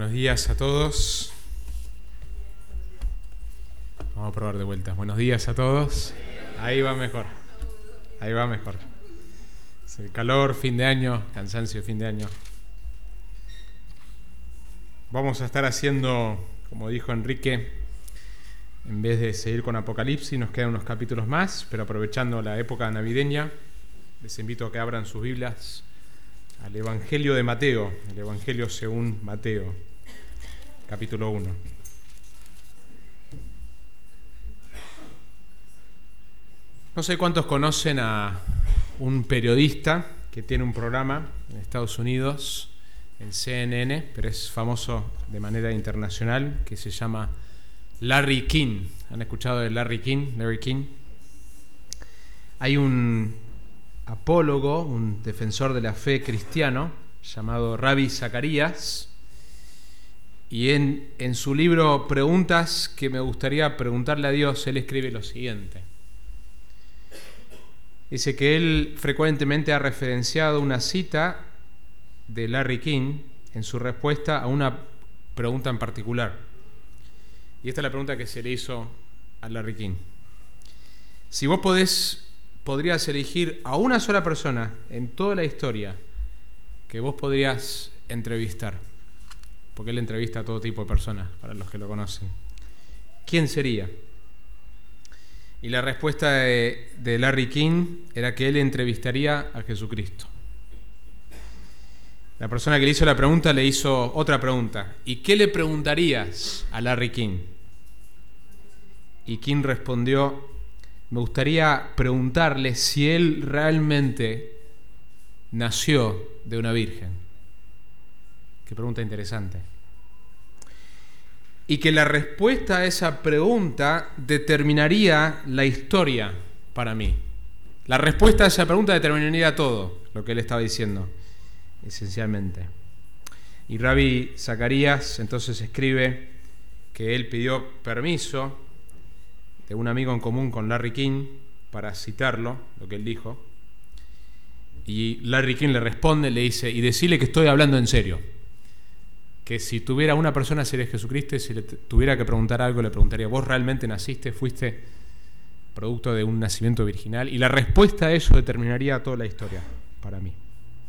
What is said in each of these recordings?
Buenos días a todos. Vamos a probar de vuelta. Buenos días a todos. Ahí va mejor. Ahí va mejor. Es el calor, fin de año, cansancio, fin de año. Vamos a estar haciendo, como dijo Enrique, en vez de seguir con Apocalipsis, nos quedan unos capítulos más, pero aprovechando la época navideña, les invito a que abran sus Biblias al Evangelio de Mateo, el Evangelio según Mateo, capítulo 1. No sé cuántos conocen a un periodista que tiene un programa en Estados Unidos, en CNN, pero es famoso de manera internacional, que se llama Larry King. ¿Han escuchado de Larry King? Larry King. Hay un apólogo, un defensor de la fe cristiano, llamado Ravi Zacharias, y en su libro Preguntas que me gustaría preguntarle a Dios, él escribe lo siguiente. Dice que él frecuentemente ha referenciado una cita de Larry King en su respuesta a una pregunta en particular. Y esta es la pregunta que se le hizo a Larry King. Si vos podrías elegir a una sola persona en toda la historia que vos podrías entrevistar, porque él entrevista a todo tipo de personas, para los que lo conocen, ¿quién sería? Y la respuesta de Larry King era que él entrevistaría a Jesucristo. La persona que le hizo la pregunta le hizo otra pregunta. ¿Y qué le preguntarías a Larry King? Y King respondió: me gustaría preguntarle si él realmente nació de una virgen. Qué pregunta interesante. Y que la respuesta a esa pregunta determinaría la historia para mí. La respuesta a esa pregunta determinaría todo lo que él estaba diciendo, esencialmente. Y Ravi Zacharias entonces escribe que él pidió permiso de un amigo en común con Larry King para citarlo, lo que él dijo. Y Larry King le responde, le dice: y decirle que estoy hablando en serio. Que si tuviera una persona sería Jesucristo, y si le tuviera que preguntar algo, le preguntaría: ¿vos realmente naciste? ¿Fuiste producto de un nacimiento virginal? Y la respuesta a eso determinaría toda la historia para mí.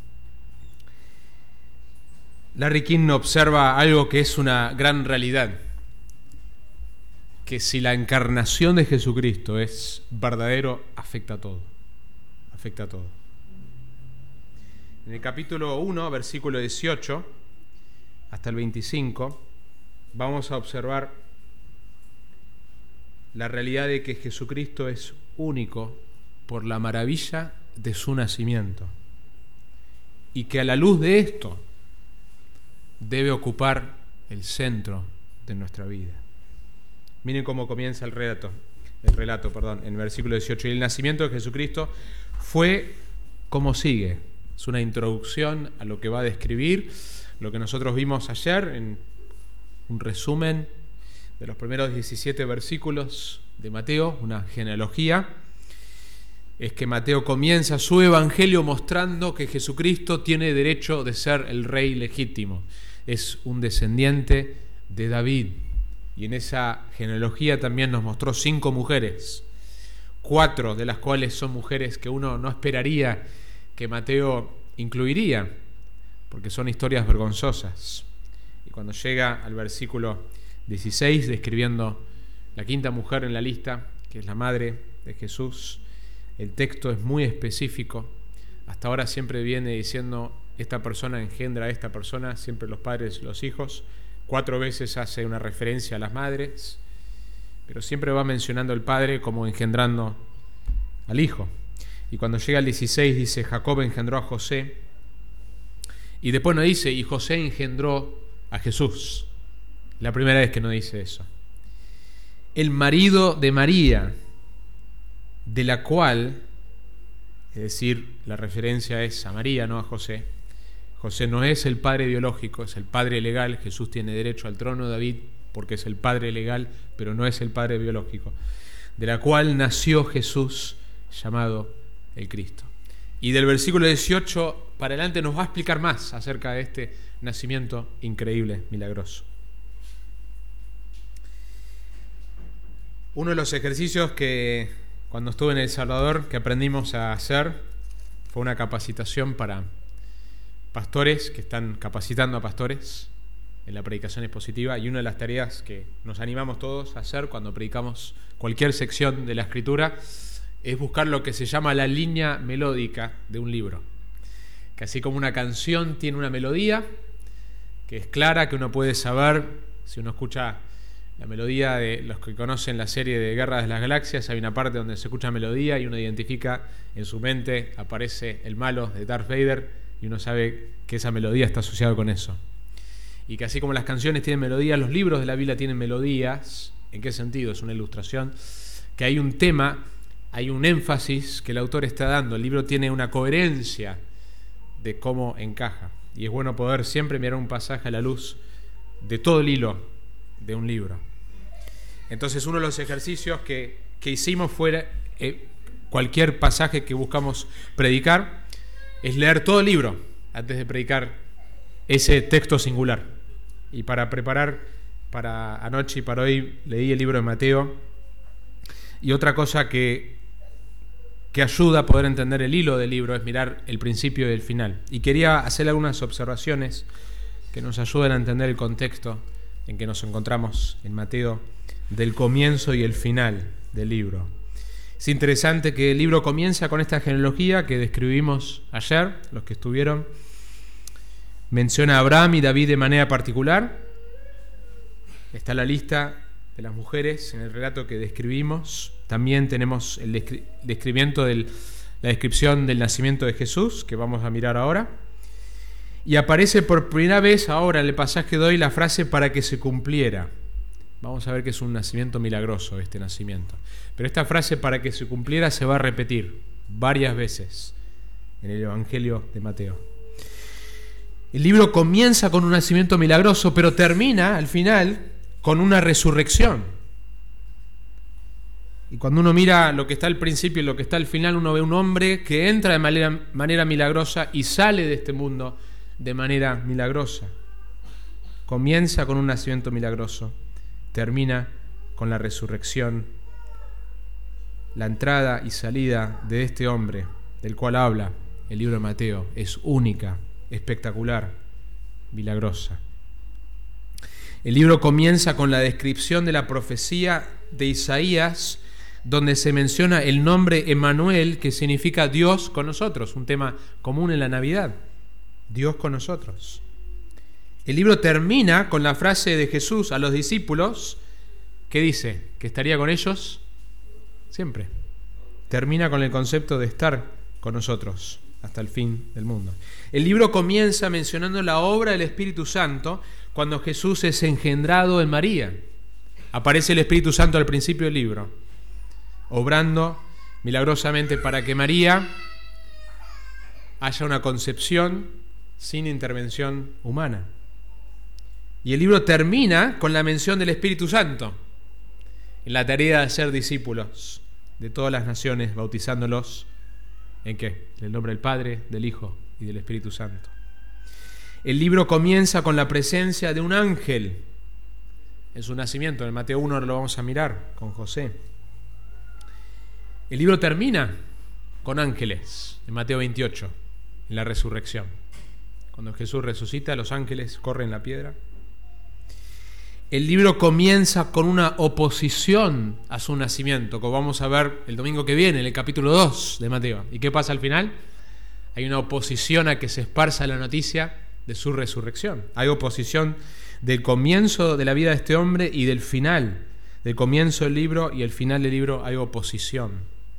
Larry King observa algo que es una gran realidad, que si la encarnación de Jesucristo es verdadero, afecta a todo. Afecta a todo. En el capítulo 1, versículo 18 hasta el 25, vamos a observar la realidad de que Jesucristo es único por la maravilla de su nacimiento, y que a la luz de esto debe ocupar el centro de nuestra vida. Miren cómo comienza el relato, en el versículo 18. Y el nacimiento de Jesucristo fue como sigue. Es una introducción a lo que va a describir lo que nosotros vimos ayer, en un resumen de los primeros 17 versículos de Mateo, una genealogía. Es que Mateo comienza su evangelio mostrando que Jesucristo tiene derecho de ser el rey legítimo. Es un descendiente de David. Y en esa genealogía también nos mostró 5 mujeres, 4 de las cuales son mujeres que uno no esperaría que Mateo incluiría, porque son historias vergonzosas. Y cuando llega al versículo 16, describiendo la 5ª mujer en la lista, que es la madre de Jesús, el texto es muy específico. Hasta ahora siempre viene diciendo: esta persona engendra a esta persona, siempre los padres, los hijos. 4 veces hace una referencia a las madres, pero siempre va mencionando al padre como engendrando al hijo. Y cuando llega al 16 dice: Jacob engendró a José. Y después no dice: y José engendró a Jesús. La primera vez que no dice eso. El marido de María, de la cual, es decir, la referencia es a María, no a José. José no es el padre biológico, es el padre legal. Jesús tiene derecho al trono de David porque es el padre legal, pero no es el padre biológico. De la cual nació Jesús, llamado el Cristo. Y del versículo 18 para adelante nos va a explicar más acerca de este nacimiento increíble, milagroso. Uno de los ejercicios que cuando estuve en El Salvador que aprendimos a hacer fue una capacitación para pastores que están capacitando a pastores en la predicación expositiva, y una de las tareas que nos animamos todos a hacer cuando predicamos cualquier sección de la Escritura es buscar lo que se llama la línea melódica de un libro. Que así como una canción tiene una melodía que es clara, que uno puede saber, si uno escucha la melodía de los que conocen la serie de Guerra de las Galaxias, hay una parte donde se escucha melodía y uno identifica en su mente, aparece el malo de Darth Vader y uno sabe que esa melodía está asociada con eso. Y que así como las canciones tienen melodías, los libros de la Biblia tienen melodías. ¿En qué sentido? Es una ilustración. Que hay un tema, hay un énfasis que el autor está dando. El libro tiene una coherencia de cómo encaja. Y es bueno poder siempre mirar un pasaje a la luz de todo el hilo de un libro. Entonces uno de los ejercicios que hicimos fue cualquier pasaje que buscamos predicar, es leer todo el libro antes de predicar ese texto singular. Y para preparar para anoche y para hoy leí el libro de Mateo. Y otra cosa que ayuda a poder entender el hilo del libro es mirar el principio y el final. Y quería hacer algunas observaciones que nos ayuden a entender el contexto en que nos encontramos en Mateo, del comienzo y el final del libro. Es interesante que el libro comienza con esta genealogía que describimos ayer, los que estuvieron. Menciona a Abraham y David de manera particular. Está la lista de las mujeres en el relato que describimos. También tenemos el describimiento la descripción del nacimiento de Jesús, que vamos a mirar ahora. Y aparece por primera vez ahora en el pasaje de hoy la frase para que se cumpliera. Vamos a ver que es un nacimiento milagroso este nacimiento. Pero esta frase para que se cumpliera se va a repetir varias veces en el Evangelio de Mateo. El libro comienza con un nacimiento milagroso, pero termina al final con una resurrección. Y cuando uno mira lo que está al principio y lo que está al final, uno ve un hombre que entra de manera milagrosa y sale de este mundo de manera milagrosa. Comienza con un nacimiento milagroso, termina con la resurrección. La entrada y salida de este hombre, del cual habla el libro de Mateo, es única, espectacular, milagrosa. El libro comienza con la descripción de la profecía de Isaías, donde se menciona el nombre Emmanuel, que significa Dios con nosotros, un tema común en la Navidad, Dios con nosotros. El libro termina con la frase de Jesús a los discípulos, que dice que estaría con ellos siempre. Termina con el concepto de estar con nosotros hasta el fin del mundo. El libro comienza mencionando la obra del Espíritu Santo cuando Jesús es engendrado en María. Aparece el Espíritu Santo al principio del libro, obrando milagrosamente para que María haya una concepción sin intervención humana. Y el libro termina con la mención del Espíritu Santo en la tarea de ser discípulos de todas las naciones, bautizándolos ¿en qué? En el nombre del Padre, del Hijo y del Espíritu Santo. El libro comienza con la presencia de un ángel en su nacimiento. En Mateo 1 ahora lo vamos a mirar con José. El libro termina con ángeles en Mateo 28, en la resurrección. Cuando Jesús resucita, los ángeles corren la piedra. El libro comienza con una oposición a su nacimiento, como vamos a ver el domingo que viene, en el capítulo 2 de Mateo. ¿Y qué pasa al final? Hay una oposición a que se esparza la noticia de su resurrección. Hay oposición del comienzo de la vida de este hombre y del final. Del comienzo del libro y el final del libro hay oposición.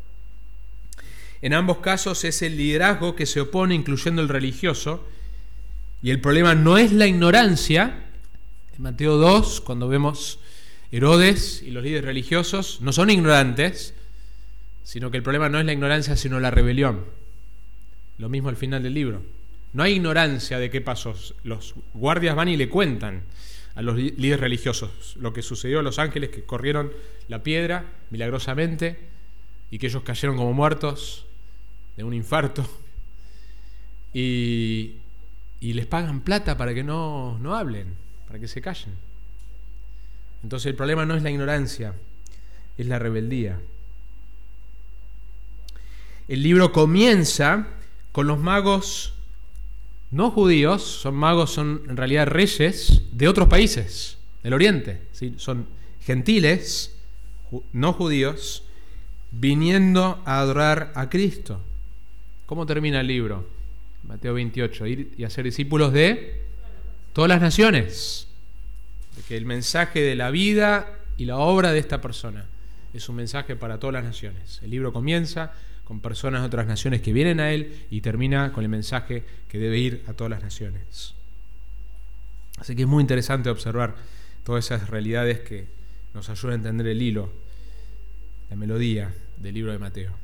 En ambos casos es el liderazgo que se opone, incluyendo el religioso. Y el problema no es la ignorancia. En Mateo 2, cuando vemos Herodes y los líderes religiosos, no son ignorantes, sino que el problema no es la ignorancia, sino la rebelión. Lo mismo al final del libro. No hay ignorancia de qué pasó. Los guardias van y le cuentan a los líderes religiosos lo que sucedió a los ángeles que corrieron la piedra milagrosamente y que ellos cayeron como muertos de un infarto. Y y les pagan plata para que no hablen, para que se callen. Entonces el problema no es la ignorancia, es la rebeldía. El libro comienza con los magos no judíos, son en realidad reyes de otros países del Oriente, ¿sí? Son gentiles, no judíos, viniendo a adorar a Cristo. ¿Cómo termina el libro? Mateo 28, ir y hacer discípulos de todas las naciones. De que el mensaje de la vida y la obra de esta persona es un mensaje para todas las naciones. El libro comienza con personas de otras naciones que vienen a él y termina con el mensaje que debe ir a todas las naciones. Así que es muy interesante observar todas esas realidades que nos ayudan a entender el hilo, la melodía del libro de Mateo.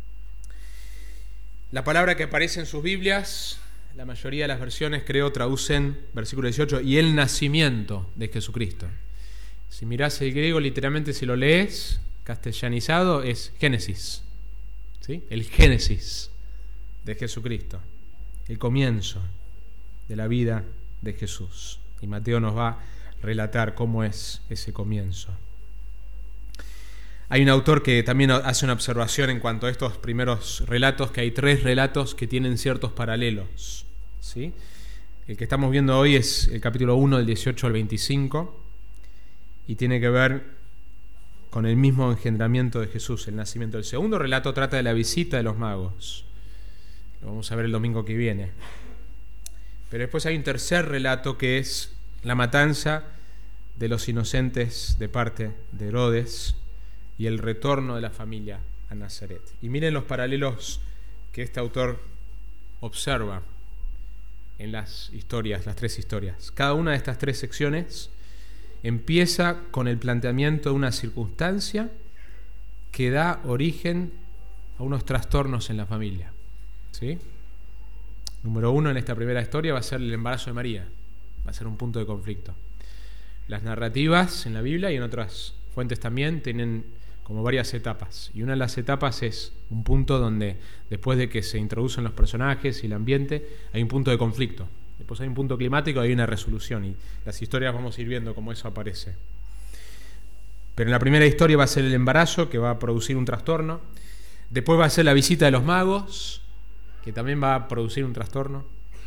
La palabra que aparece en sus Biblias, la mayoría de las versiones creo traducen, versículo 18, y el nacimiento de Jesucristo. Si mirás el griego, literalmente si lo lees, castellanizado, es Génesis. ¿Sí? El Génesis de Jesucristo, el comienzo de la vida de Jesús. Y Mateo nos va a relatar cómo es ese comienzo. Hay un autor que también hace una observación en cuanto a estos primeros relatos, que hay 3 relatos que tienen ciertos paralelos. ¿Sí? El que estamos viendo hoy es el capítulo 1 del 18 al 25 y tiene que ver con el mismo engendramiento de Jesús, el nacimiento. El segundo relato trata de la visita de los magos. Lo vamos a ver el domingo que viene. Pero después hay un tercer relato que es la matanza de los inocentes de parte de Herodes y el retorno de la familia a Nazaret. Y miren los paralelos que este autor observa en las historias, las 3 historias. Cada una de estas 3 secciones empieza con el planteamiento de una circunstancia que da origen a unos trastornos en la familia. ¿Sí? Número 1 en esta primera historia va a ser el embarazo de María. Va a ser un punto de conflicto. Las narrativas en la Biblia y en otras fuentes también tienen como varias etapas. Y una de las etapas es un punto donde, después de que se introducen los personajes y el ambiente, hay un punto de conflicto. Después hay un punto climático y hay una resolución. Y las historias vamos a ir viendo cómo eso aparece. Pero en la primera historia va a ser el embarazo, que va a producir un trastorno. Después va a ser la visita de los magos, que también va a producir un trastorno.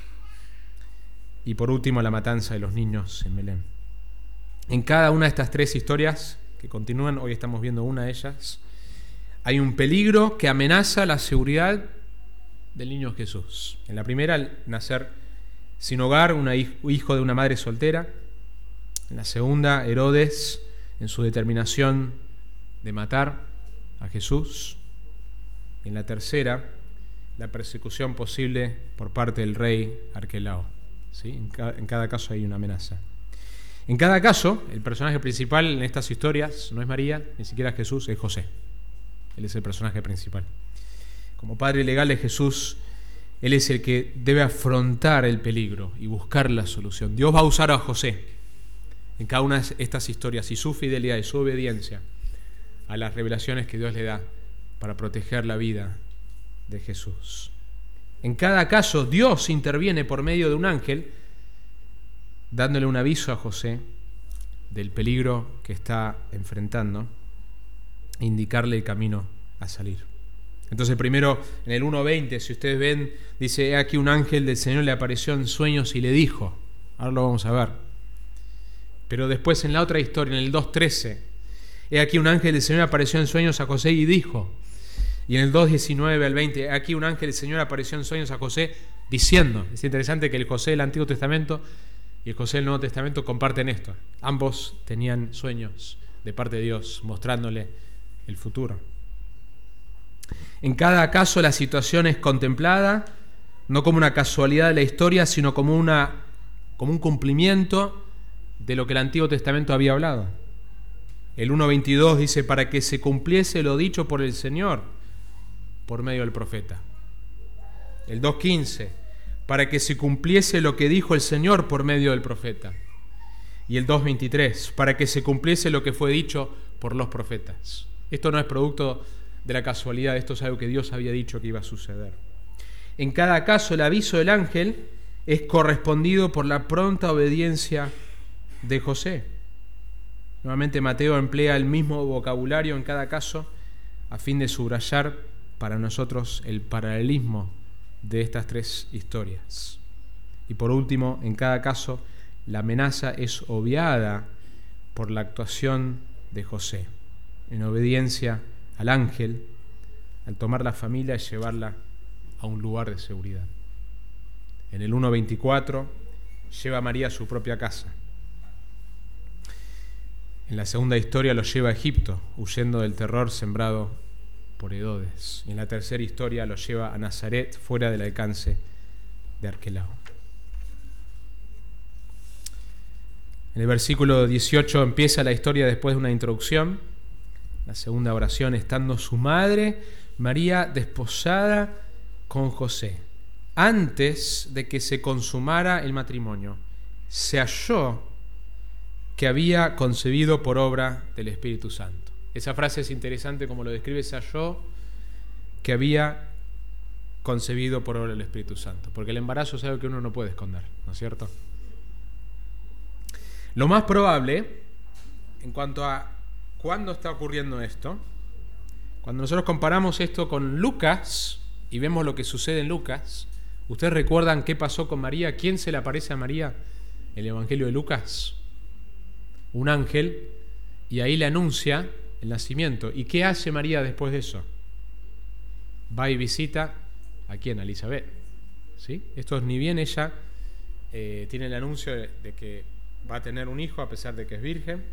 Y por último, la matanza de los niños en Belén. En cada una de estas 3 historias que continúan, hoy estamos viendo una de ellas, hay un peligro que amenaza la seguridad del niño Jesús. En la primera, al nacer sin hogar, hijo de una madre soltera. En la segunda, Herodes, en su determinación de matar a Jesús. Y en la tercera, la persecución posible por parte del rey Arquelao. ¿Sí? En cada caso hay una amenaza. En cada caso, el personaje principal en estas historias no es María, ni siquiera Jesús, es José. Él es el personaje principal. Como padre legal de Jesús, él es el que debe afrontar el peligro y buscar la solución. Dios va a usar a José en cada una de estas historias y su fidelidad y su obediencia a las revelaciones que Dios le da para proteger la vida de Jesús. En cada caso, Dios interviene por medio de un ángel, dándole un aviso a José del peligro que está enfrentando e indicarle el camino a salir. Entonces primero en el 1:20, si ustedes ven, dice: he aquí un ángel del Señor le apareció en sueños y le dijo. Ahora lo vamos a ver. Pero después en la otra historia, en el 2:13, he aquí un ángel del Señor apareció en sueños a José y dijo. Y en el 2:19 al 20, he aquí un ángel del Señor apareció en sueños a José diciendo. Es interesante que el José del Antiguo Testamento y el José del Nuevo Testamento comparten esto. Ambos tenían sueños de parte de Dios, mostrándole el futuro. En cada caso la situación es contemplada, no como una casualidad de la historia, sino como un cumplimiento de lo que el Antiguo Testamento había hablado. El 1:22 dice: para que se cumpliese lo dicho por el Señor por medio del profeta. El 2:15: para que se cumpliese lo que dijo el Señor por medio del profeta. Y el 2:23: para que se cumpliese lo que fue dicho por los profetas. Esto no es producto de la casualidad, esto es algo que Dios había dicho que iba a suceder. En cada caso, el aviso del ángel es correspondido por la pronta obediencia de José. Nuevamente Mateo emplea el mismo vocabulario en cada caso a fin de subrayar para nosotros el paralelismo de estas tres historias. Y por último, en cada caso, la amenaza es obviada por la actuación de José, en obediencia al ángel, al tomar la familia y llevarla a un lugar de seguridad. En el 1:24 lleva a María a su propia casa. En la segunda historia lo lleva a Egipto, huyendo del terror sembrado por Herodes. Y en la tercera historia lo lleva a Nazaret, fuera del alcance de Arquelao. En el versículo 18 empieza la historia después de una introducción. La segunda oración, estando su madre, María, desposada con José. Antes de que se consumara el matrimonio, se halló que había concebido por obra del Espíritu Santo. Esa frase es interesante como lo describe, se halló que había concebido por obra del Espíritu Santo, porque el embarazo es algo que uno no puede esconder, ¿no es cierto? Lo más probable, en cuanto a cuándo está ocurriendo esto, cuando nosotros comparamos esto con Lucas y vemos lo que sucede en Lucas, ¿ustedes recuerdan qué pasó con María? ¿Quién se le aparece a María en el Evangelio de Lucas? Un ángel, y ahí le anuncia el nacimiento. ¿Y qué hace María después de eso? Va y visita ¿a quién? A Elizabeth. ¿Sí? Esto es, ni bien ella tiene el anuncio de que va a tener un hijo a pesar de que es virgen.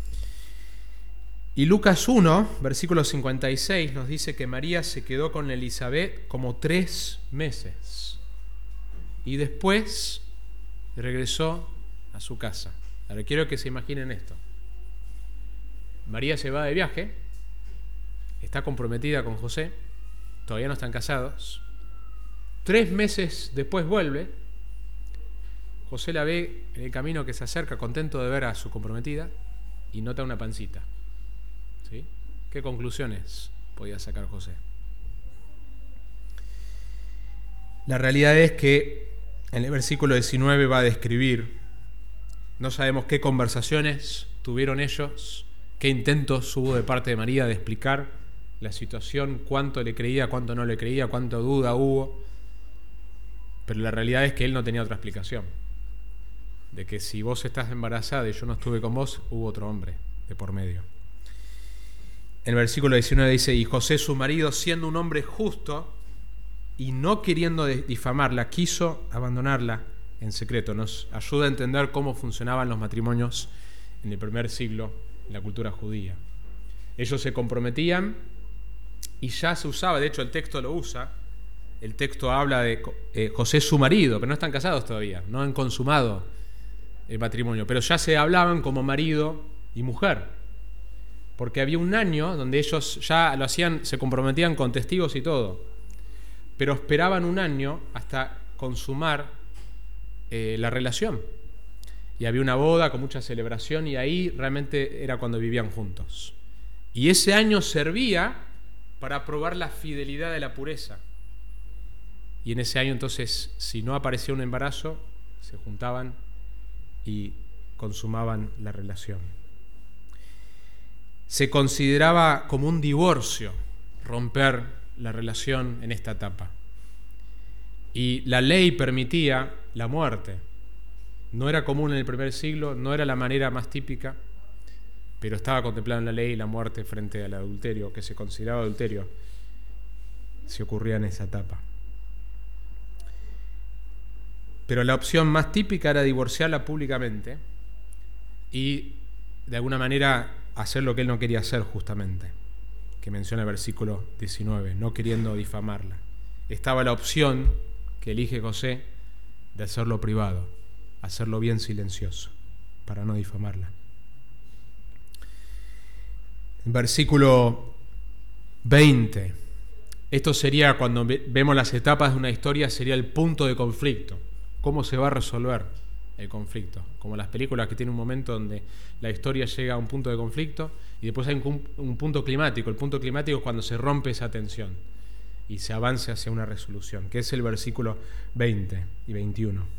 Y Lucas 1, versículo 56, nos dice que María se quedó con Elizabeth como 3 meses. Y después regresó a su casa. Ahora quiero que se imaginen esto. María se va de viaje, está comprometida con José, todavía no están casados. 3 meses después vuelve. José la ve en el camino que se acerca, contento de ver a su comprometida, y nota una pancita. ¿Sí? ¿Qué conclusiones podía sacar José? La realidad es que en el versículo 19 va a describir, no sabemos qué conversaciones tuvieron ellos, qué intentos hubo de parte de María de explicar la situación, cuánto le creía, cuánto no le creía, cuánta duda hubo. Pero la realidad es que él no tenía otra explicación. De que si vos estás embarazada y yo no estuve con vos, hubo otro hombre de por medio. En el versículo 19 dice, y José su marido, siendo un hombre justo y no queriendo difamarla, quiso abandonarla en secreto. Nos ayuda a entender cómo funcionaban los matrimonios en el primer siglo en la cultura judía. Ellos se comprometían y ya se usaba, de hecho el texto lo usa, el texto habla de José su marido, pero no están casados todavía, no han consumado el matrimonio, pero ya se hablaban como marido y mujer, porque había un año donde ellos ya lo hacían, se comprometían con testigos y todo, pero esperaban un año hasta consumar la relación. Y había una boda con mucha celebración y ahí realmente era cuando vivían juntos. Y ese año servía para probar la fidelidad de la pureza. Y en ese año entonces, si no aparecía un embarazo, se juntaban y consumaban la relación. Se consideraba como un divorcio romper la relación en esta etapa. Y la ley permitía la muerte. No era común en el primer siglo, no era la manera más típica, pero estaba contemplada en la ley la muerte frente al adulterio, que se consideraba adulterio, si ocurría en esa etapa. Pero la opción más típica era divorciarla públicamente y de alguna manera hacer lo que él no quería hacer justamente, que menciona el versículo 19, no queriendo difamarla. Estaba la opción que elige José de hacerlo privado, hacerlo bien silencioso, para no difamarla. Versículo 20. Esto sería, cuando vemos las etapas de una historia, sería el punto de conflicto. ¿Cómo se va a resolver el conflicto? Como las películas que tienen un momento donde la historia llega a un punto de conflicto y después hay un punto climático. El punto climático es cuando se rompe esa tensión y se avanza hacia una resolución, que es el versículo 20 y 21.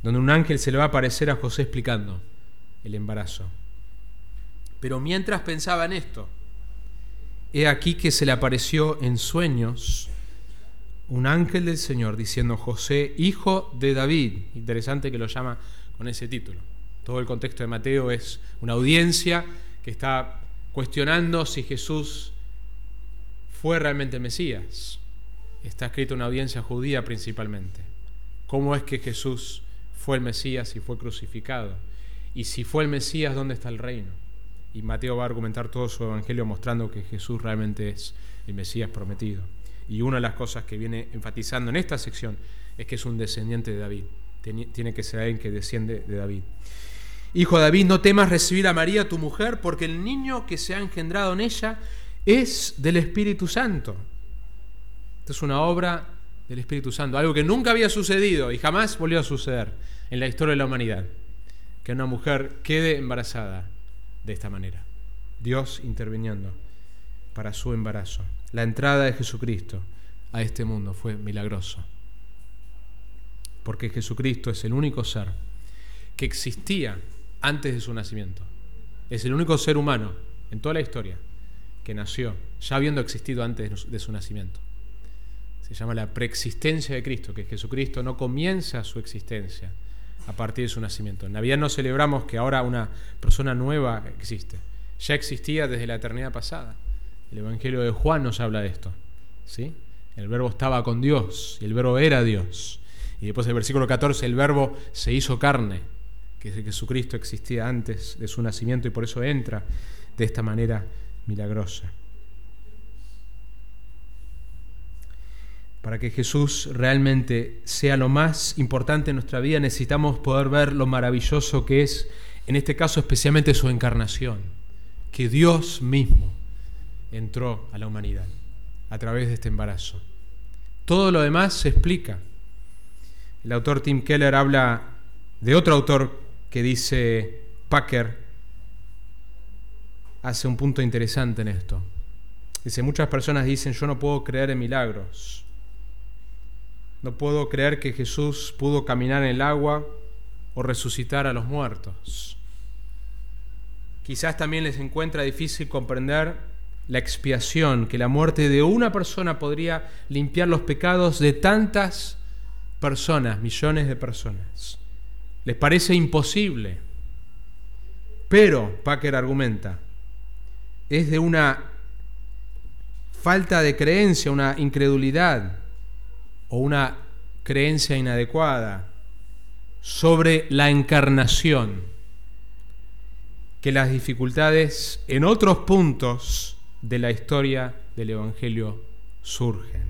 donde un ángel se le va a aparecer a José explicando el embarazo. Pero mientras pensaba en esto, he aquí que se le apareció en sueños un ángel del Señor diciendo: José, hijo de David. Interesante que lo llama con ese título. Todo el contexto de Mateo es una audiencia que está cuestionando si Jesús fue realmente el Mesías. Está escrito una audiencia judía principalmente. ¿Cómo es que Jesús fue el Mesías y fue crucificado? Y si fue el Mesías, ¿dónde está el reino? Y Mateo va a argumentar todo su evangelio mostrando que Jesús realmente es el Mesías prometido. Y una de las cosas que viene enfatizando en esta sección es que es un descendiente de David. Tiene que ser alguien que desciende de David. Hijo de David, no temas recibir a María, tu mujer, porque el niño que se ha engendrado en ella es del Espíritu Santo. Esto es una obra del Espíritu Santo, algo que nunca había sucedido y jamás volvió a suceder en la historia de la humanidad, que una mujer quede embarazada de esta manera. Dios interviniendo para su embarazo. La entrada de Jesucristo a este mundo fue milagrosa, porque Jesucristo es el único ser que existía antes de su nacimiento. Es el único ser humano en toda la historia que nació ya habiendo existido antes de su nacimiento. Se llama la preexistencia de Cristo, que Jesucristo no comienza su existencia a partir de su nacimiento. En Navidad no celebramos que ahora una persona nueva existe. Ya existía desde la eternidad pasada. El Evangelio de Juan nos habla de esto, ¿sí? El Verbo estaba con Dios y el Verbo era Dios. Y después del versículo 14, el Verbo se hizo carne, que Jesucristo existía antes de su nacimiento y por eso entra de esta manera milagrosa. Para que Jesús realmente sea lo más importante en nuestra vida, necesitamos poder ver lo maravilloso que es, en este caso especialmente su encarnación, que Dios mismo entró a la humanidad a través de este embarazo. Todo lo demás se explica. El autor Tim Keller habla de otro autor que dice, Packer, hace un punto interesante en esto. Dice, muchas personas dicen, yo no puedo creer en milagros. No puedo creer que Jesús pudo caminar en el agua o resucitar a los muertos. Quizás también les encuentra difícil comprender la expiación, que la muerte de una persona podría limpiar los pecados de tantas personas, millones de personas. Les parece imposible. Pero, Packer argumenta, es de una falta de creencia, una incredulidad o una creencia inadecuada sobre la encarnación, que las dificultades en otros puntos de la historia del Evangelio surgen.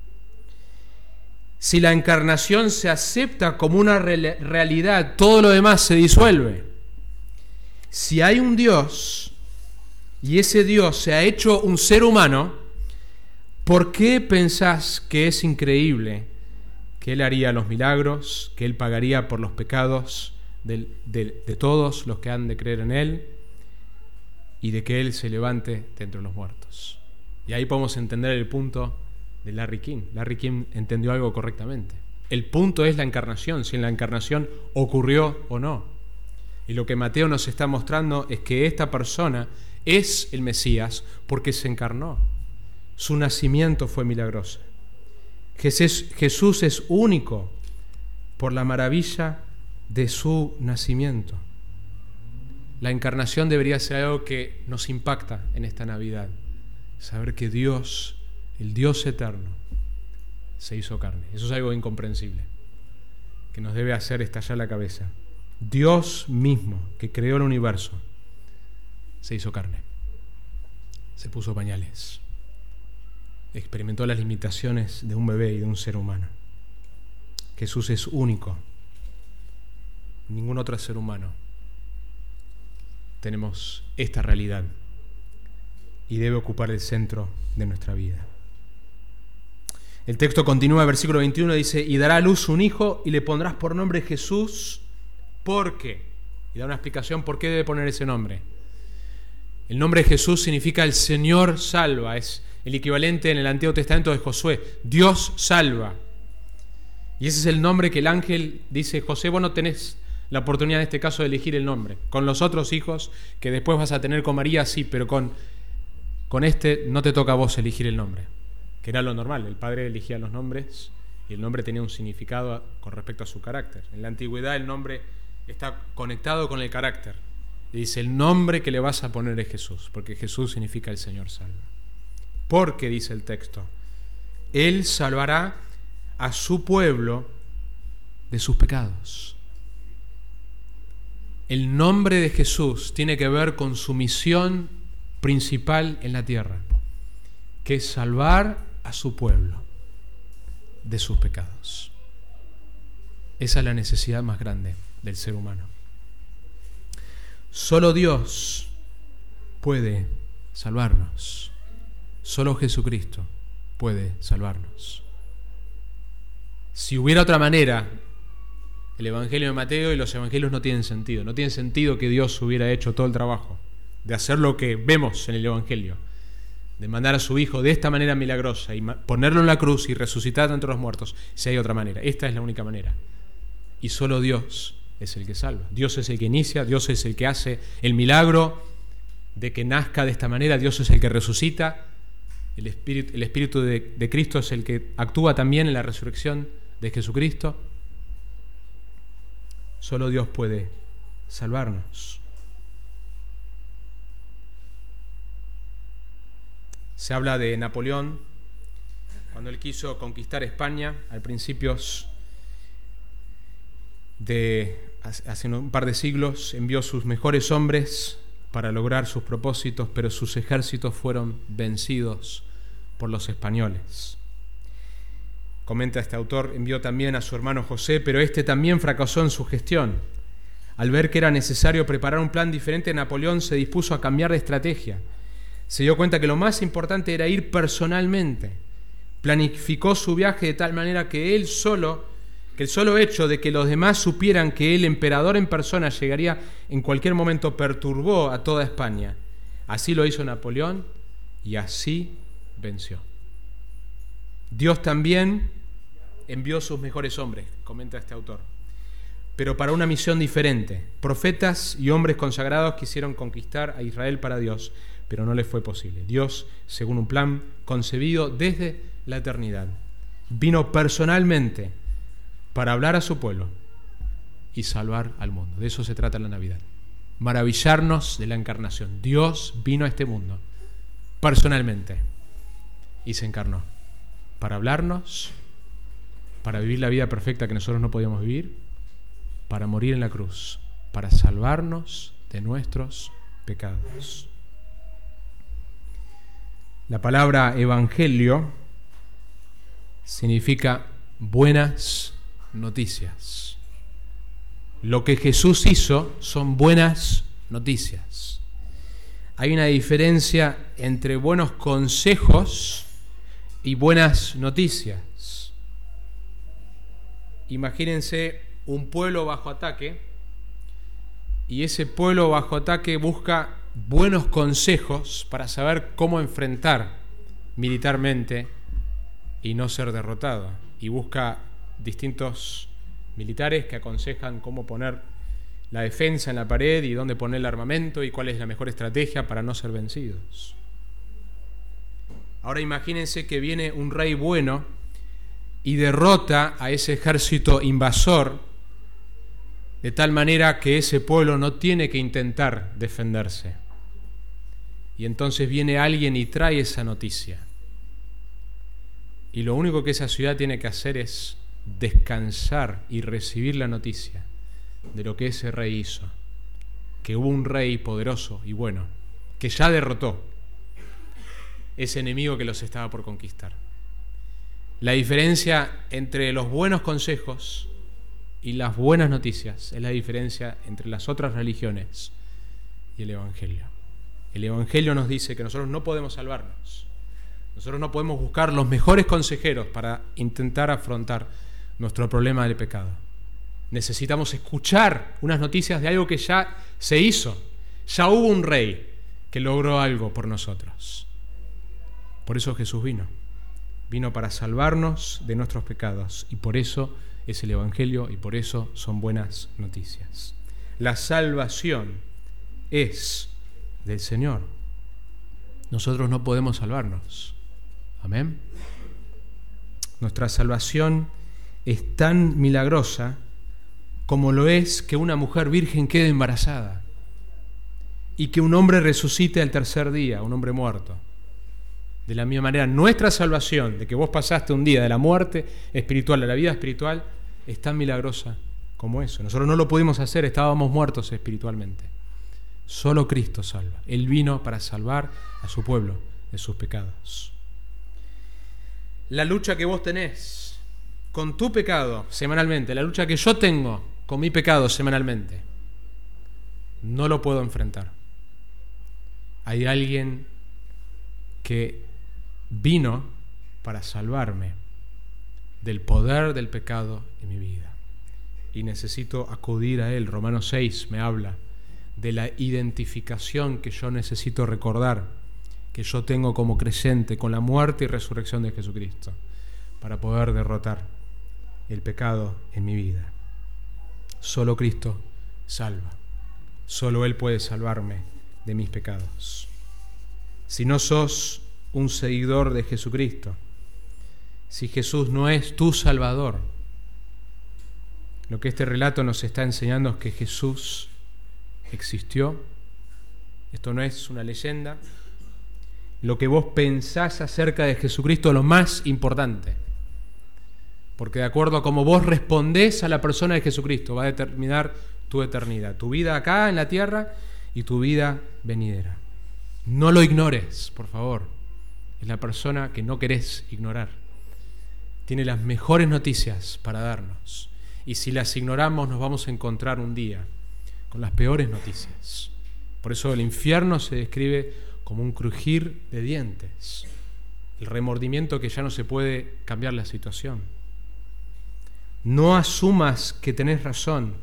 Si la encarnación se acepta como una realidad, todo lo demás se disuelve. Si hay un Dios y ese Dios se ha hecho un ser humano, ¿por qué pensás que es increíble que Él haría los milagros, que Él pagaría por los pecados de todos los que han de creer en Él y de que Él se levante de entre los muertos? Y ahí podemos entender el punto de Larry King. Larry King entendió algo correctamente. El punto es la encarnación, si en la encarnación ocurrió o no. Y lo que Mateo nos está mostrando es que esta persona es el Mesías porque se encarnó. Su nacimiento fue milagroso. Jesús es único por la maravilla de su nacimiento. La encarnación debería ser algo que nos impacta en esta Navidad. Saber que Dios, el Dios eterno, se hizo carne. Eso es algo incomprensible, que nos debe hacer estallar la cabeza. Dios mismo, que creó el universo, se hizo carne. Se puso pañales. Experimentó las limitaciones de un bebé y de un ser humano. Jesús es único. Ningún otro ser humano tenemos esta realidad y debe ocupar el centro de nuestra vida. El texto continúa, versículo 21, dice, y dará a luz un hijo y le pondrás por nombre Jesús, porque, y da una explicación por qué debe poner ese nombre. El nombre de Jesús significa el Señor salva, es el equivalente en el Antiguo Testamento de Josué, Dios salva. Y ese es el nombre que el ángel dice: José, vos no tenés la oportunidad en este caso de elegir el nombre. Con los otros hijos que después vas a tener con María, sí, pero con este no te toca a vos elegir el nombre, que era lo normal. El padre elegía los nombres y el nombre tenía un significado con respecto a su carácter. En la antigüedad el nombre está conectado con el carácter. Y dice: el nombre que le vas a poner es Jesús, porque Jesús significa el Señor salva. Porque, dice el texto, Él salvará a su pueblo de sus pecados. El nombre de Jesús tiene que ver con su misión principal en la tierra, que es salvar a su pueblo de sus pecados. Esa es la necesidad más grande del ser humano. Solo Dios puede salvarnos. Solo Jesucristo puede salvarnos. Si hubiera otra manera, el Evangelio de Mateo y los Evangelios no tienen sentido. No tiene sentido que Dios hubiera hecho todo el trabajo de hacer lo que vemos en el Evangelio, de mandar a su Hijo de esta manera milagrosa y ponerlo en la cruz y resucitar entre los muertos, si hay otra manera. Esta es la única manera. Y solo Dios es el que salva. Dios es el que inicia, Dios es el que hace el milagro de que nazca de esta manera, Dios es el que resucita. El Espíritu de Cristo es el que actúa también en la resurrección de Jesucristo. Solo Dios puede salvarnos. Se habla de Napoleón, cuando él quiso conquistar España, al principios hace un par de siglos, envió sus mejores hombres para lograr sus propósitos, pero sus ejércitos fueron vencidos por los españoles. Comenta este autor: envió también a su hermano José, pero este también fracasó en su gestión. Al ver que era necesario preparar un plan diferente, Napoleón se dispuso a cambiar de estrategia. Se dio cuenta que lo más importante era ir personalmente. Planificó su viaje de tal manera que el solo hecho de que los demás supieran que el emperador en persona llegaría en cualquier momento perturbó a toda España. Así lo hizo Napoleón y así venció. Dios también envió sus mejores hombres, comenta este autor, pero para una misión diferente. Profetas y hombres consagrados quisieron conquistar a Israel para Dios, pero no les fue posible. Dios, según un plan concebido desde la eternidad, vino personalmente para hablar a su pueblo y salvar al mundo. De eso se trata la Navidad. Maravillarnos de la encarnación. Dios vino a este mundo personalmente y se encarnó para hablarnos, para vivir la vida perfecta que nosotros no podíamos vivir, para morir en la cruz, para salvarnos de nuestros pecados. La palabra evangelio significa buenas noticias. Lo que Jesús hizo son buenas noticias. Hay una diferencia entre buenos consejos y buenas noticias. Imagínense un pueblo bajo ataque y ese pueblo bajo ataque busca buenos consejos para saber cómo enfrentar militarmente y no ser derrotado. Y busca distintos militares que aconsejan cómo poner la defensa en la pared y dónde poner el armamento y cuál es la mejor estrategia para no ser vencidos. Ahora imagínense que viene un rey bueno y derrota a ese ejército invasor de tal manera que ese pueblo no tiene que intentar defenderse. Y entonces viene alguien y trae esa noticia. Y lo único que esa ciudad tiene que hacer es descansar y recibir la noticia de lo que ese rey hizo. Que hubo un rey poderoso y bueno, que ya derrotó ese enemigo que los estaba por conquistar. La diferencia entre los buenos consejos y las buenas noticias es la diferencia entre las otras religiones y el Evangelio. El Evangelio nos dice que nosotros no podemos salvarnos. Nosotros no podemos buscar los mejores consejeros para intentar afrontar nuestro problema del pecado. Necesitamos escuchar unas noticias de algo que ya se hizo. Ya hubo un rey que logró algo por nosotros. Por eso Jesús vino. Vino para salvarnos de nuestros pecados y por eso es el Evangelio y por eso son buenas noticias. La salvación es del Señor. Nosotros no podemos salvarnos. Amén. Nuestra salvación es tan milagrosa como lo es que una mujer virgen quede embarazada y que un hombre resucite al tercer día, un hombre muerto. De la misma manera, nuestra salvación, de que vos pasaste un día de la muerte espiritual a la vida espiritual, es tan milagrosa como eso. Nosotros no lo pudimos hacer, estábamos muertos espiritualmente. Solo Cristo salva. Él vino para salvar a su pueblo de sus pecados. La lucha que vos tenés con tu pecado semanalmente, la lucha que yo tengo con mi pecado semanalmente, no lo puedo enfrentar. Hay alguien que vino para salvarme del poder del pecado en mi vida. Y necesito acudir a Él. Romanos 6 me habla de la identificación que yo necesito recordar, que yo tengo como creyente con la muerte y resurrección de Jesucristo, para poder derrotar el pecado en mi vida. Solo Cristo salva. Solo Él puede salvarme de mis pecados. Si no sos un seguidor de Jesucristo, si Jesús no es tu Salvador, lo que este relato nos está enseñando es que Jesús existió. Esto no es una leyenda. Lo que vos pensás acerca de Jesucristo es lo más importante, porque de acuerdo a cómo vos respondés a la persona de Jesucristo va a determinar tu eternidad, tu vida acá en la tierra y tu vida venidera. No lo ignores, por favor. Es la persona que no querés ignorar. Tiene las mejores noticias para darnos. Y si las ignoramos, nos vamos a encontrar un día con las peores noticias. Por eso el infierno se describe como un crujir de dientes. El remordimiento que ya no se puede cambiar la situación. No asumas que tenés razón.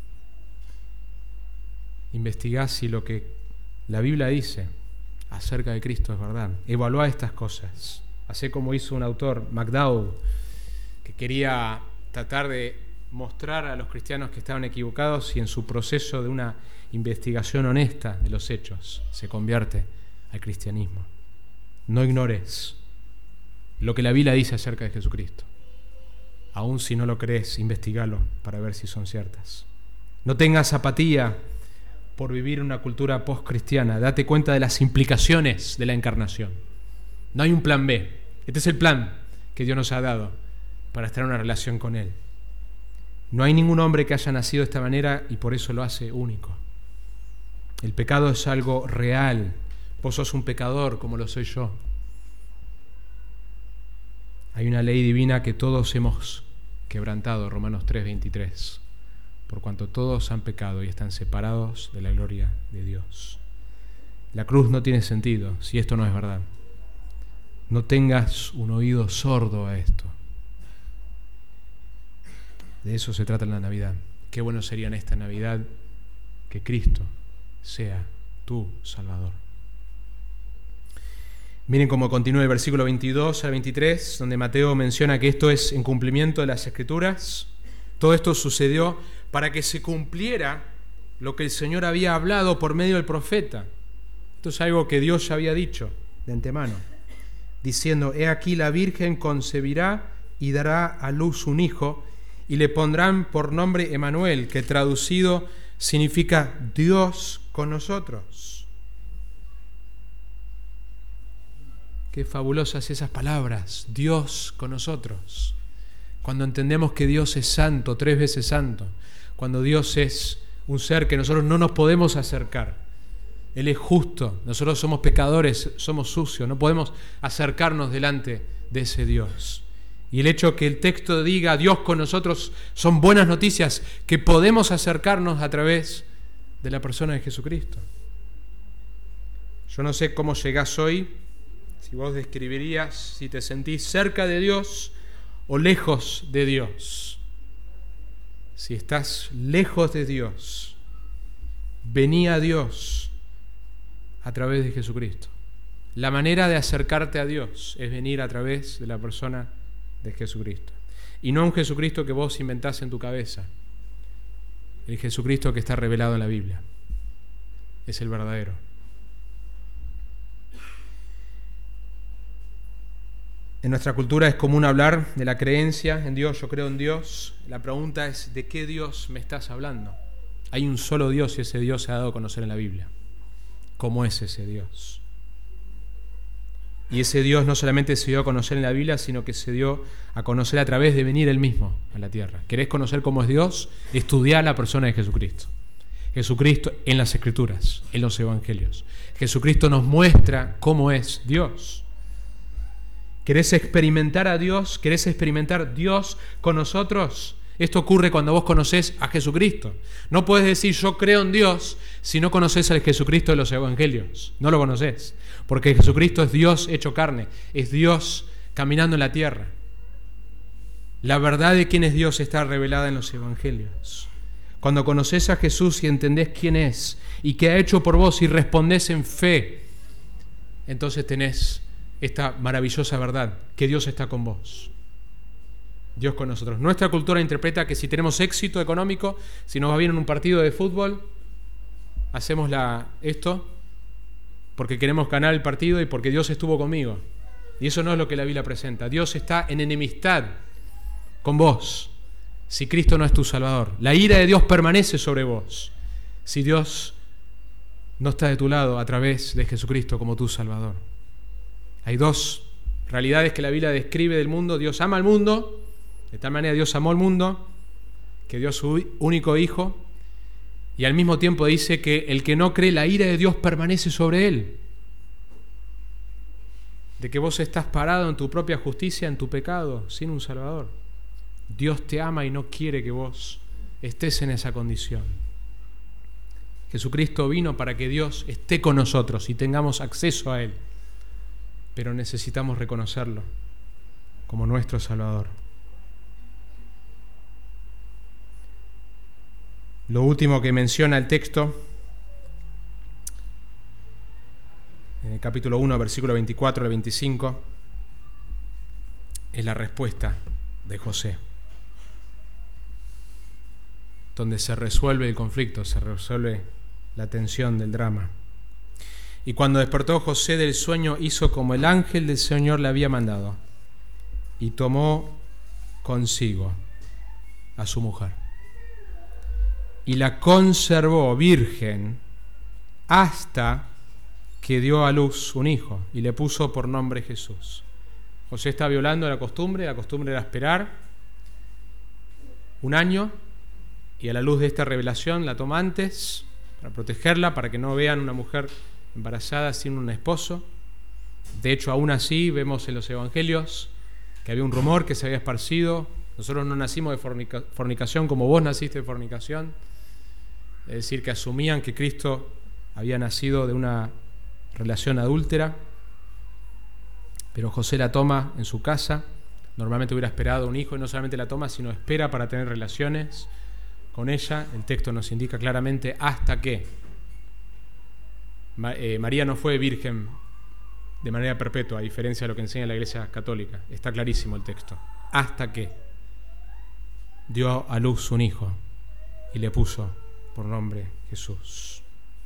Investigá si lo que la Biblia dice acerca de Cristo es verdad. Evaluá estas cosas. Hacé como hizo un autor, McDowell, que quería tratar de mostrar a los cristianos que estaban equivocados y en su proceso de una investigación honesta de los hechos se convierte al cristianismo. No ignores lo que la Biblia dice acerca de Jesucristo. Aun si no lo crees, investigalo para ver si son ciertas. No tengas apatía por vivir una cultura post-cristiana. Date cuenta de las implicaciones de la encarnación. No hay un plan B. Este es el plan que Dios nos ha dado para estar en una relación con Él. No hay ningún hombre que haya nacido de esta manera y por eso lo hace único. El pecado es algo real. Vos sos un pecador como lo soy yo. Hay una ley divina que todos hemos quebrantado, Romanos 3:23. Por cuanto todos han pecado y están separados de la gloria de Dios. La cruz no tiene sentido si esto no es verdad. No tengas un oído sordo a esto. De eso se trata en la Navidad. Qué bueno sería en esta Navidad que Cristo sea tu Salvador. Miren cómo continúa el versículo 22 al 23, donde Mateo menciona que esto es en cumplimiento de las Escrituras. Todo esto sucedió para que se cumpliera lo que el Señor había hablado por medio del profeta. Esto es algo que Dios ya había dicho de antemano, diciendo: he aquí la Virgen concebirá y dará a luz un hijo, y le pondrán por nombre Emanuel, que traducido significa Dios con nosotros. Qué fabulosas esas palabras, Dios con nosotros. Cuando entendemos que Dios es santo, 3 veces santo, cuando Dios es un ser que nosotros no nos podemos acercar. Él es justo, nosotros somos pecadores, somos sucios, no podemos acercarnos delante de ese Dios. Y el hecho que el texto diga Dios con nosotros son buenas noticias, que podemos acercarnos a través de la persona de Jesucristo. Yo no sé cómo llegás hoy, si vos describirías si te sentís cerca de Dios o lejos de Dios. Si estás lejos de Dios, vení a Dios a través de Jesucristo. La manera de acercarte a Dios es venir a través de la persona de Jesucristo. y no un Jesucristo que vos inventás en tu cabeza. El Jesucristo que está revelado en la Biblia es el verdadero. En nuestra cultura es común hablar de la creencia en Dios. Yo creo en Dios. La pregunta es, ¿de qué Dios me estás hablando? Hay un solo Dios y ese Dios se ha dado a conocer en la Biblia. ¿Cómo es ese Dios? Y ese Dios no solamente se dio a conocer en la Biblia, sino que se dio a conocer a través de venir Él mismo a la tierra. ¿Querés conocer cómo es Dios? Estudiá la persona de Jesucristo. Jesucristo en las Escrituras, en los Evangelios. Jesucristo nos muestra cómo es Dios. ¿Querés experimentar a Dios? ¿Querés experimentar Dios con nosotros? Esto ocurre cuando vos conocés a Jesucristo. No puedes decir yo creo en Dios si no conoces al Jesucristo de los Evangelios. No lo conocés. Porque Jesucristo es Dios hecho carne. Es Dios caminando en la tierra. La verdad de quién es Dios está revelada en los Evangelios. Cuando conoces a Jesús y entendés quién es y qué ha hecho por vos y respondés en fe, entonces tenés esta maravillosa verdad, que Dios está con vos. Dios con nosotros. Nuestra cultura interpreta que si tenemos éxito económico, si nos va bien en un partido de fútbol, hacemos esto porque queremos ganar el partido y porque Dios estuvo conmigo. Y eso no es lo que la Biblia presenta. Dios está en enemistad con vos si Cristo no es tu Salvador. La ira de Dios permanece sobre vos si Dios no está de tu lado a través de Jesucristo como tu Salvador. Hay dos realidades que la Biblia describe del mundo. Dios ama al mundo, de tal manera Dios amó al mundo, que dio su único Hijo, y al mismo tiempo dice que el que no cree, la ira de Dios permanece sobre él. De que vos estás parado en tu propia justicia, en tu pecado, sin un Salvador. Dios te ama y no quiere que vos estés en esa condición. Jesucristo vino para que Dios esté con nosotros y tengamos acceso a Él. Pero necesitamos reconocerlo como nuestro Salvador. Lo último que menciona el texto, en el capítulo 1, versículo 24 al 25, es la respuesta de José, donde se resuelve el conflicto, se resuelve la tensión del drama. Y cuando despertó José del sueño, hizo como el ángel del Señor le había mandado, y tomó consigo a su mujer, y la conservó virgen hasta que dio a luz un hijo, y le puso por nombre Jesús. José está violando la costumbre era esperar un año, y a la luz de esta revelación la toma antes, para protegerla, para que no vean una mujer embarazada sin un esposo. De hecho, aún así vemos en los Evangelios que había un rumor que se había esparcido. Nosotros no nacimos de fornicación como vos naciste de fornicación. Es decir, que asumían que Cristo había nacido de una relación adúltera. Pero José la toma en su casa. Normalmente hubiera esperado un hijo y no solamente la toma, sino espera para tener relaciones con ella. El texto nos indica claramente hasta que María no fue virgen de manera perpetua, a diferencia de lo que enseña la Iglesia Católica. Está clarísimo el texto. Hasta que dio a luz un hijo y le puso por nombre Jesús.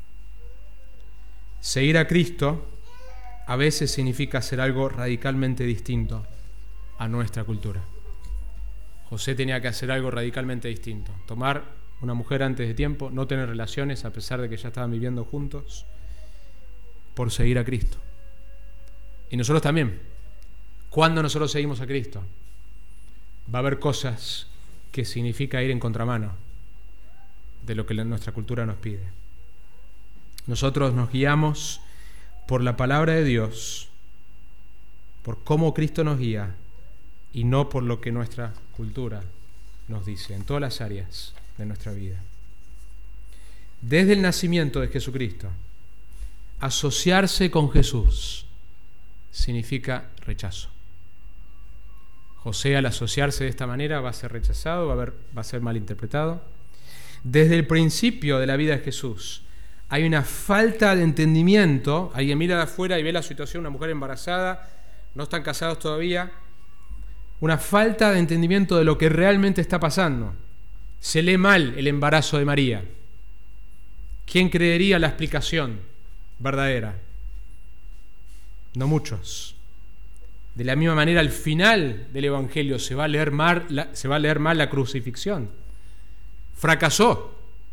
Seguir a Cristo a veces significa hacer algo radicalmente distinto a nuestra cultura. José tenía que hacer algo radicalmente distinto. Tomar una mujer antes de tiempo, no tener relaciones a pesar de que ya estaban viviendo juntos, por seguir a Cristo. Y nosotros también. Cuando nosotros seguimos a Cristo, va a haber cosas que significa ir en contramano de lo que nuestra cultura nos pide. Nosotros nos guiamos por la palabra de Dios, por cómo Cristo nos guía, y no por lo que nuestra cultura nos dice, en todas las áreas de nuestra vida. Desde el nacimiento de Jesucristo, asociarse con Jesús significa rechazo. José, al asociarse de esta manera, va a ser rechazado, va a ser malinterpretado. Desde el principio de la vida de Jesús hay una falta de entendimiento. Alguien mira de afuera y ve la situación, una mujer embarazada, no están casados todavía, una falta de entendimiento de lo que realmente está pasando. Se lee mal el embarazo de María. ¿Quién creería la explicación verdadera? No muchos. De la misma manera, al final del Evangelio se va a leer mal la crucifixión. Fracasó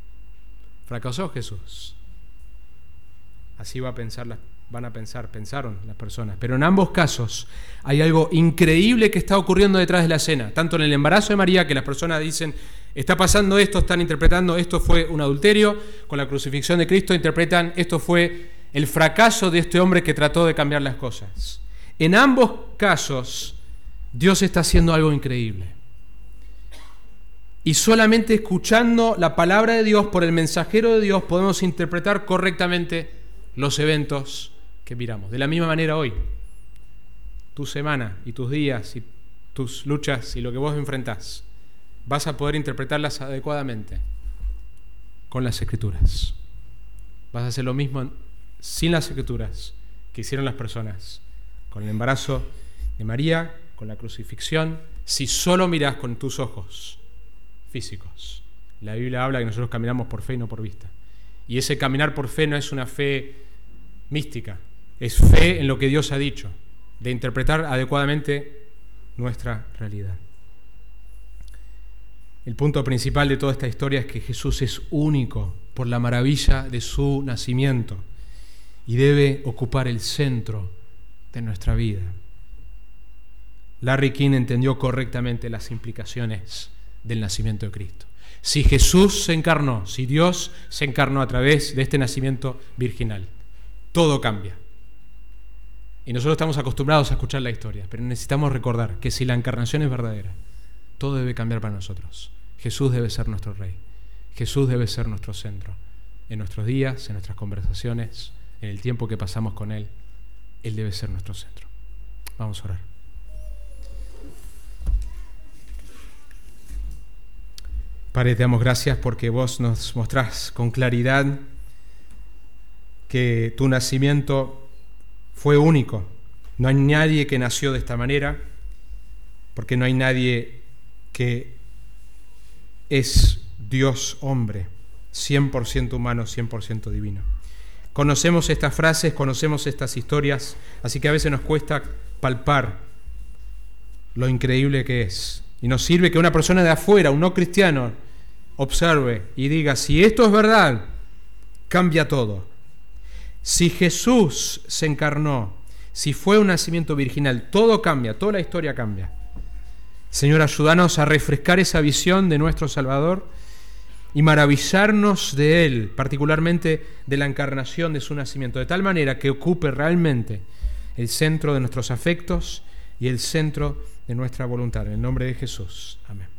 Jesús. Así pensaron las personas. Pero en ambos casos hay algo increíble que está ocurriendo detrás de la escena. Tanto en el embarazo de María, que las personas dicen, está pasando esto, están interpretando, esto fue un adulterio. Con la crucifixión de Cristo interpretan, esto fue el fracaso de este hombre que trató de cambiar las cosas. En ambos casos, Dios está haciendo algo increíble. Y solamente escuchando la palabra de Dios por el mensajero de Dios podemos interpretar correctamente los eventos que miramos. De la misma manera hoy, tu semana y tus días y tus luchas y lo que vos enfrentás, vas a poder interpretarlas adecuadamente con las Escrituras. Vas a hacer lo mismo sin las Escrituras que hicieron las personas con el embarazo de María, con la crucifixión, si solo mirás con tus ojos físicos. La Biblia habla que nosotros caminamos por fe y no por vista. Y ese caminar por fe no es una fe mística, es fe en lo que Dios ha dicho, de interpretar adecuadamente nuestra realidad. El punto principal de toda esta historia es que Jesús es único por la maravilla de su nacimiento y debe ocupar el centro de nuestra vida. Larry King entendió correctamente las implicaciones del nacimiento de Cristo. Si Jesús se encarnó, si Dios se encarnó a través de este nacimiento virginal, todo cambia. Y nosotros estamos acostumbrados a escuchar la historia, pero necesitamos recordar que si la encarnación es verdadera, todo debe cambiar para nosotros. Jesús debe ser nuestro Rey. Jesús debe ser nuestro centro. En nuestros días, en nuestras conversaciones, en el tiempo que pasamos con Él, Él debe ser nuestro centro. Vamos a orar. Padre, te damos gracias porque vos nos mostrás con claridad que tu nacimiento fue único. No hay nadie que nació de esta manera, porque no hay nadie que es Dios hombre, 100% humano, 100% divino. Conocemos estas frases, conocemos estas historias, así que a veces nos cuesta palpar lo increíble que es. Y nos sirve que una persona de afuera, un no cristiano, observe y diga, si esto es verdad, cambia todo. Si Jesús se encarnó, si fue un nacimiento virginal, todo cambia, toda la historia cambia. Señor, ayúdanos a refrescar esa visión de nuestro Salvador y maravillarnos de Él, particularmente de la encarnación de su nacimiento, de tal manera que ocupe realmente el centro de nuestros afectos y el centro de nuestra voluntad. En el nombre de Jesús. Amén.